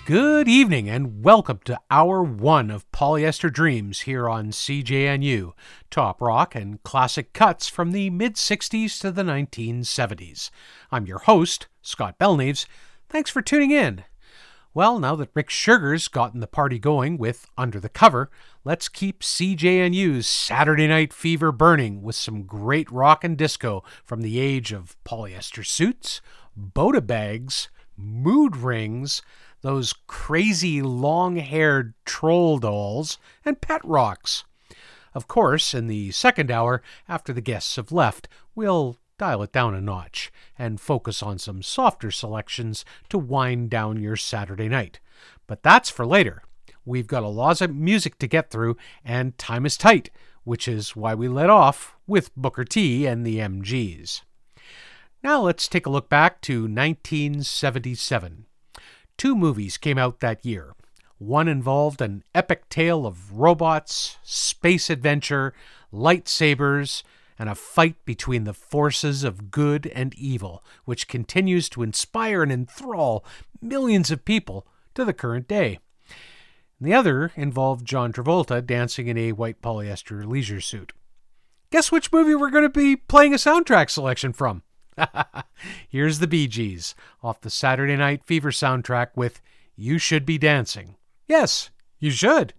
Good evening and welcome to Hour 1 of Polyester Dreams here on CJNU, top rock and classic cuts from the mid-60s to the 1970s. I'm your host, Scott Belknaves. Thanks for tuning in. Well, now that Rick Sugar's gotten the party going with Under the Cover, let's keep CJNU's Saturday Night Fever burning with some great rock and disco from the age of polyester suits, Boda bags, mood rings, those crazy long-haired troll dolls, and pet rocks. Of course, in the second hour, after the guests have left, we'll dial it down a notch and focus on some softer selections to wind down your Saturday night. But that's for later. We've got a lot of music to get through, and time is tight, which is why we let off with Booker T and the MGs. Now let's take a look back to 1977. Two movies came out that year. One involved an epic tale of robots, space adventure, lightsabers, and a fight between the forces of good and evil, which continues to inspire and enthrall millions of people to the current day. The other involved John Travolta dancing in a white polyester leisure suit. Guess which movie we're going to be playing a soundtrack selection from? Here's the Bee Gees off the Saturday Night Fever soundtrack with You Should Be Dancing. Yes, you should.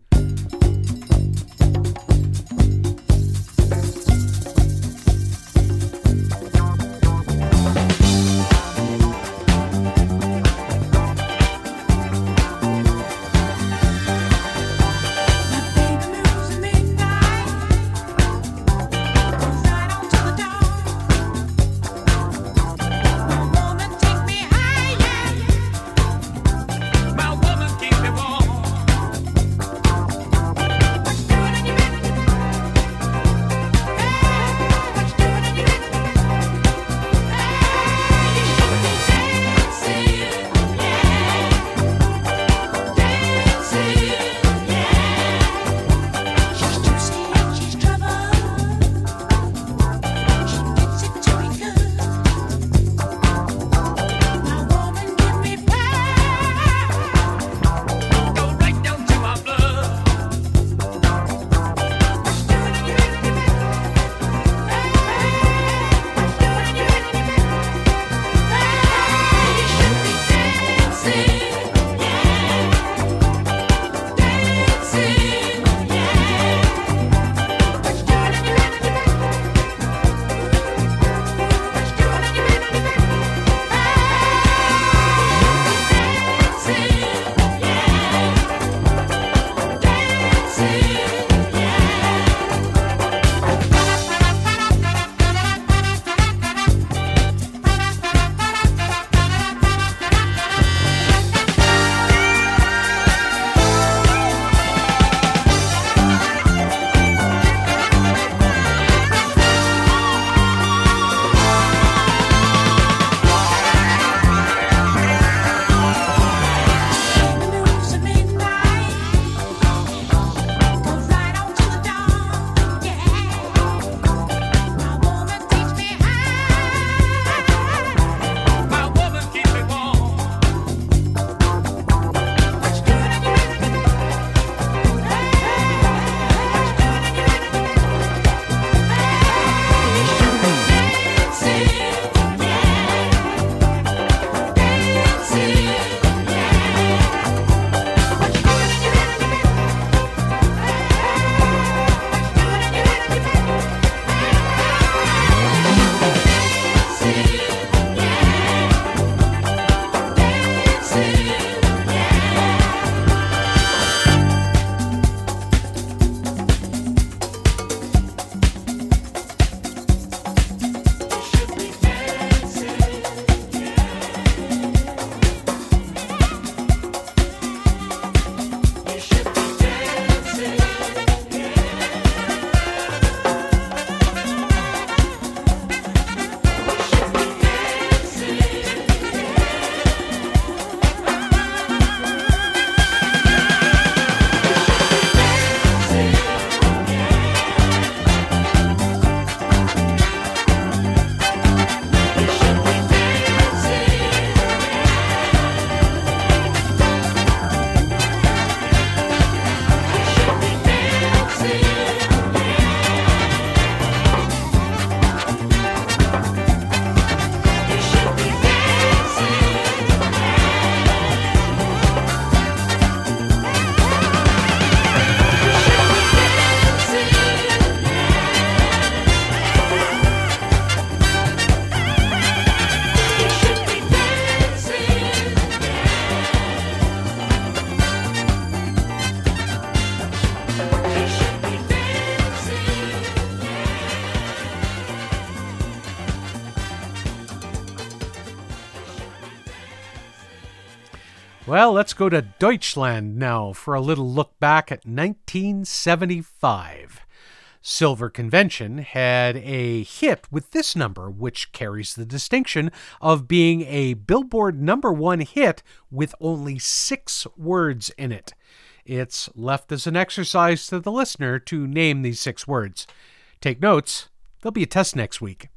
Well, let's go to Deutschland now for a little look back at 1975. Silver Convention had a hit with this number, which carries the distinction of being a Billboard #1 hit with only 6 words in it. It's left as an exercise to the listener to name these 6 words. Take notes. There'll be a test next week.